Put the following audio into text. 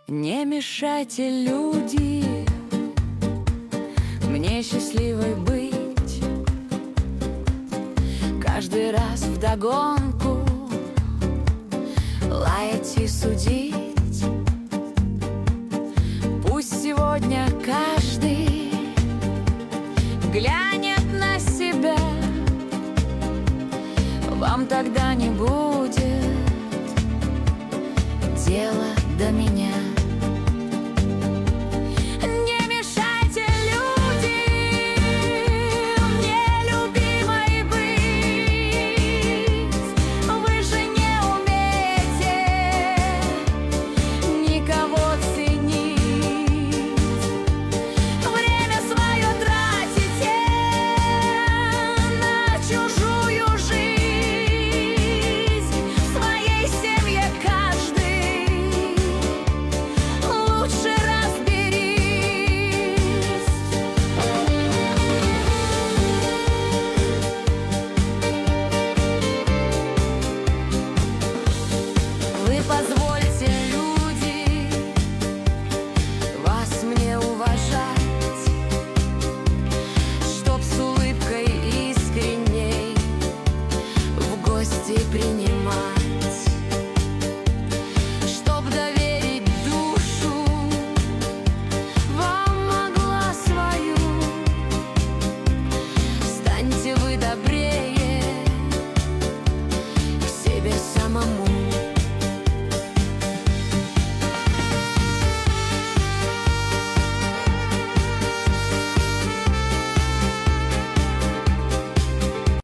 Не мешайте, люди, мне счастливой быть. Каждый раз вдогонку лаять и судить. Пусть сегодня каждый глянет на себя, вам тогда не будет дела до меня. Не мешайте, люди, мне любимой быть. Вы же не умеете никого ценить. Время свое тратите на чужую жизнь. В своей семье каждый лучше разберись. Вы позвольте, люди, вас мне уважать, чтоб с улыбкой искренней в гости принимать.